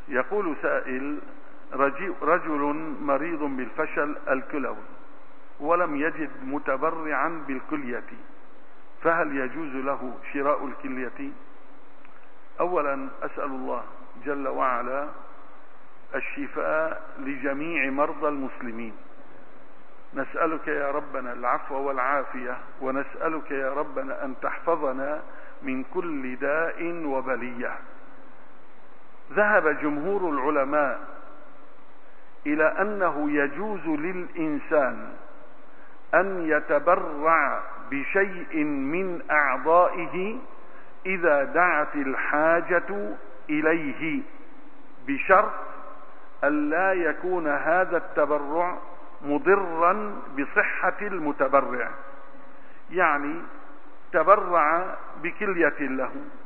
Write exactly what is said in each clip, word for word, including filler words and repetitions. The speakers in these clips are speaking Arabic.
يقول سائل: رجل مريض بالفشل الكلوي ولم يجد متبرعا بالكلية، فهل يجوز له شراء الكلية؟ أولا أسأل الله جل وعلا الشفاء لجميع مرضى المسلمين. نسألك يا ربنا العفو والعافية، ونسألك يا ربنا أن تحفظنا من كل داء وبلية. ذهب جمهور العلماء إلى أنه يجوز للإنسان أن يتبرع بشيء من أعضائه إذا دعت الحاجة إليه، بشرط أن لا يكون هذا التبرع مضرا بصحة المتبرع. يعني تبرع بكلية له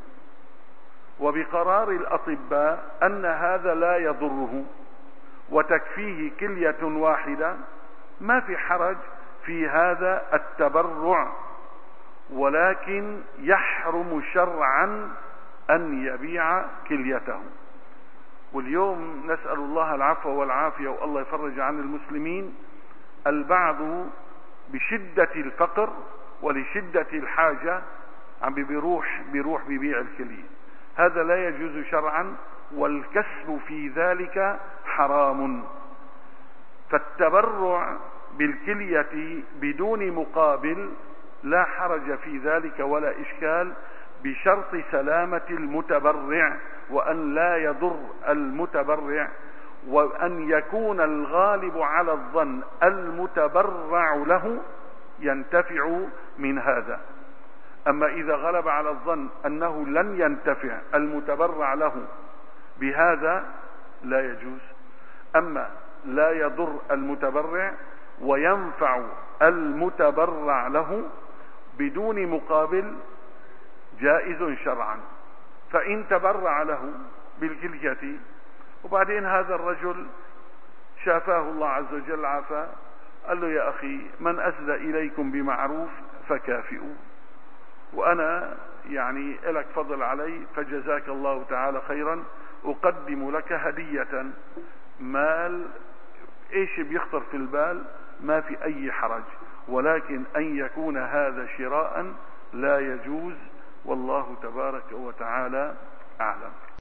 وبقرار الأطباء أن هذا لا يضره وتكفيه كلية واحدة، ما في حرج في هذا التبرع، ولكن يحرم شرعا أن يبيع كليته. واليوم نسأل الله العفو والعافية والله يفرج عن المسلمين، البعض بشدة الفقر ولشدة الحاجة عم بيروح بيروح بيبيع الكلية. هذا لا يجوز شرعا، والكسب في ذلك حرام. فالتبرع بالكلية بدون مقابل لا حرج في ذلك ولا إشكال، بشرط سلامة المتبرع وأن لا يضر المتبرع، وأن يكون الغالب على الظن المتبرع له ينتفع من هذا. أما إذا غلب على الظن أنه لن ينتفع المتبرع له بهذا لا يجوز. أما لا يضر المتبرع وينفع المتبرع له بدون مقابل جائز شرعا. فإن تبرع له بالكلية وبعدين هذا الرجل شافاه الله عز وجل عافاه، قال له: يا أخي من أسدى إليكم بمعروف فكافئوا، وأنا يعني لك فضل علي فجزاك الله تعالى خيرا، أقدم لك هدية مال. إيش بيخطر في البال؟ ما في أي حرج، ولكن أن يكون هذا شراء لا يجوز، والله تبارك وتعالى أعلم.